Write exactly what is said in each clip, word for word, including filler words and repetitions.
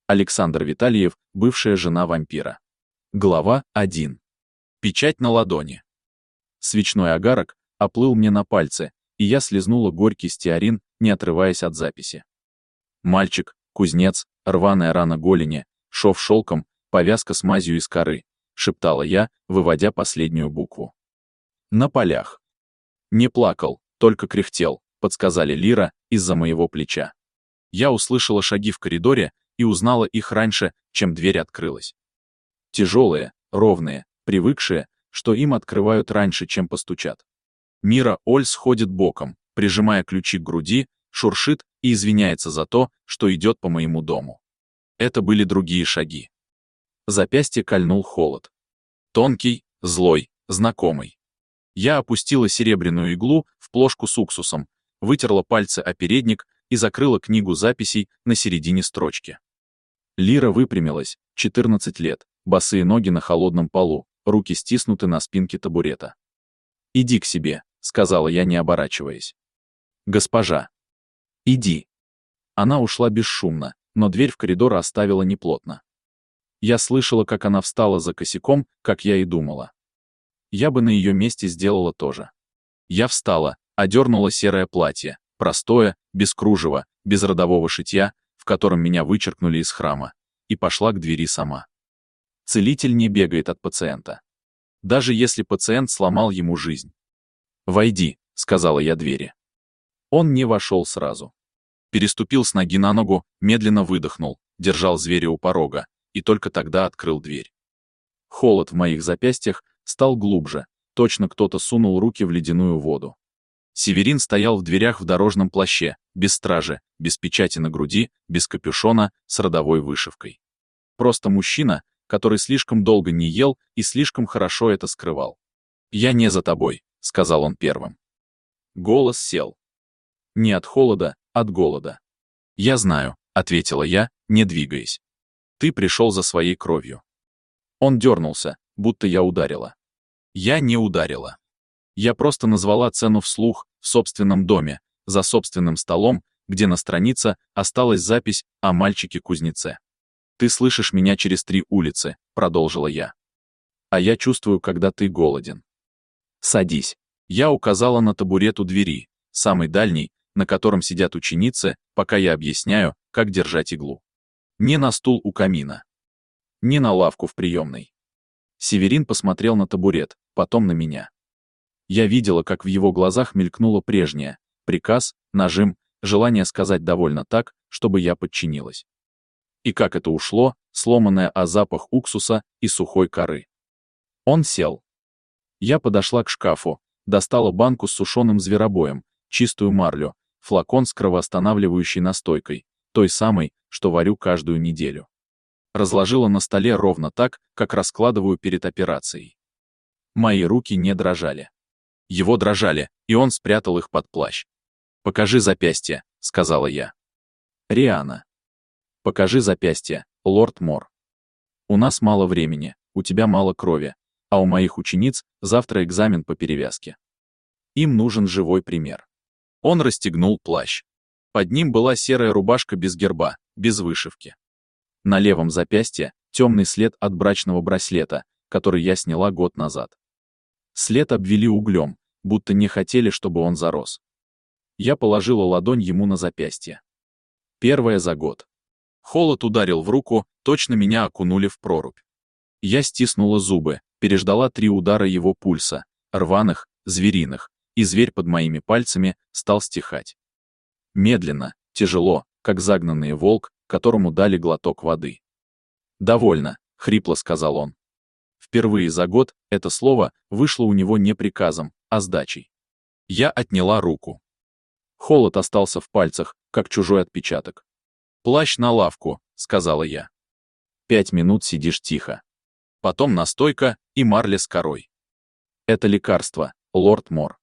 Александр Витальев, бывшая жена вампира. Глава один. Печать на ладони. Свечной огарок оплыл мне на пальцы, и я слезнула горький стеарин, не отрываясь от записи. Мальчик, кузнец, рваная рана голени, шов шелком, повязка с мазью из коры, шептала я, выводя последнюю букву. На полях. Не плакал, только кряхтел, подсказали Лира из-за моего плеча. Я услышала шаги в коридоре и узнала их раньше, чем дверь открылась. Тяжелые, ровные, привыкшие, что им открывают раньше, чем постучат. Мира Ольс ходит боком, прижимая ключи к груди, шуршит и извиняется за то, что идет по моему дому. Это были другие шаги. Запястье кольнул холод. Тонкий, злой, знакомый. Я опустила серебряную иглу в плошку с уксусом, вытерла пальцы о передник и закрыла книгу записей на середине строчки. Лира выпрямилась, четырнадцать лет, босые ноги на холодном полу, руки стиснуты на спинке табурета. «Иди к себе», — сказала я, не оборачиваясь. «Госпожа». «Иди». Она ушла бесшумно, но дверь в коридор оставила неплотно. Я слышала, как она встала за косяком, как я и думала. Я бы на ее месте сделала то же. Я встала, одернула серое платье, простое, без кружева, без родового шитья, в котором меня вычеркнули из храма, и пошла к двери сама. Целитель не бегает от пациента. Даже если пациент сломал ему жизнь. «Войди», — сказала я двери. Он не вошел сразу. Переступил с ноги на ногу, медленно выдохнул, держал зверя у порога, и только тогда открыл дверь. Холод в моих запястьях стал глубже, точно кто-то сунул руки в ледяную воду. Северин стоял в дверях в дорожном плаще, без стражи, без печати на груди, без капюшона, с родовой вышивкой. Просто мужчина, который слишком долго не ел и слишком хорошо это скрывал. «Я не за тобой», — сказал он первым. Голос сел. Не от холода, от голода. «Я знаю», — ответила я, не двигаясь. «Ты пришел за своей кровью». Он дернулся, будто я ударила. Я не ударила. Я просто назвала цену вслух, в собственном доме, за собственным столом, где на странице осталась запись о мальчике-кузнеце. «Ты слышишь меня через три улицы», — продолжила я. «А я чувствую, когда ты голоден. Садись». Я указала на табурет у двери, самый дальний, на котором сидят ученицы, пока я объясняю, как держать иглу. Не на стул у камина. Не на лавку в приемной. Северин посмотрел на табурет, потом на меня. Я видела, как в его глазах мелькнуло прежнее: приказ, нажим, желание сказать довольно так, чтобы я подчинилась. И как это ушло, сломанное о запах уксуса и сухой коры. Он сел. Я подошла к шкафу, достала банку с сушеным зверобоем, чистую марлю, флакон с кровоостанавливающей настойкой, той самой, что варю каждую неделю. Разложила на столе ровно так, как раскладываю перед операцией. Мои руки не дрожали. Его дрожали, и он спрятал их под плащ. «Покажи запястье», — сказала я. «Риана». «Покажи запястье, лорд Мор. У нас мало времени, у тебя мало крови, а у моих учениц завтра экзамен по перевязке. Им нужен живой пример». Он расстегнул плащ. Под ним была серая рубашка без герба, без вышивки. На левом запястье темный след от брачного браслета, который я сняла год назад. След обвели углем, будто не хотели, чтобы он зарос. Я положила ладонь ему на запястье. Первая за год. Холод ударил в руку, точно меня окунули в прорубь. Я стиснула зубы, переждала три удара его пульса, рваных, звериных, и зверь под моими пальцами стал стихать. Медленно, тяжело, как загнанный волк, которому дали глоток воды. «Довольно», — хрипло сказал он. Впервые за год это слово вышло у него не приказом, а сдачей. Я отняла руку. Холод остался в пальцах, как чужой отпечаток. «Плащ на лавку», — сказала я. «Пять минут сидишь тихо. Потом настойка и марля с корой. Это лекарство, лорд Мор.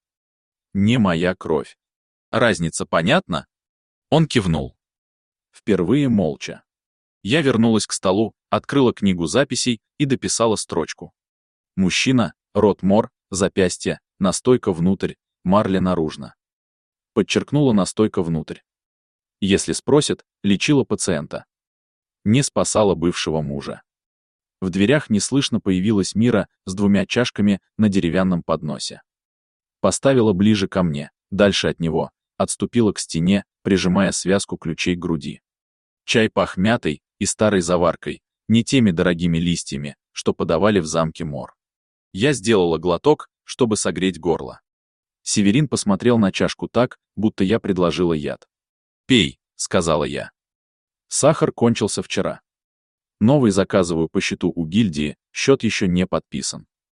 Не моя кровь. Разница понятна?» Он кивнул. Впервые молча. Я вернулась к столу, открыла книгу записей и дописала строчку. Мужчина, род Мор, запястье, настойка внутрь, марля наружно. Подчеркнула настойка внутрь. Если спросят, лечила пациента. не спасала бывшего мужа. В дверях неслышно появилась Мира с двумя чашками на деревянном подносе. Поставила ближе ко мне, дальше от него, отступила к стене, прижимая связку ключей к груди. Чай пах мятой и старой заваркой, не теми дорогими листьями, что подавали в замке Мор. Я сделала глоток, чтобы согреть горло. Северин посмотрел на чашку так, будто я предложила яд. «Пей», — сказала я. Сахар кончился вчера. Новый заказываю по счету у гильдии, счет еще не подписан.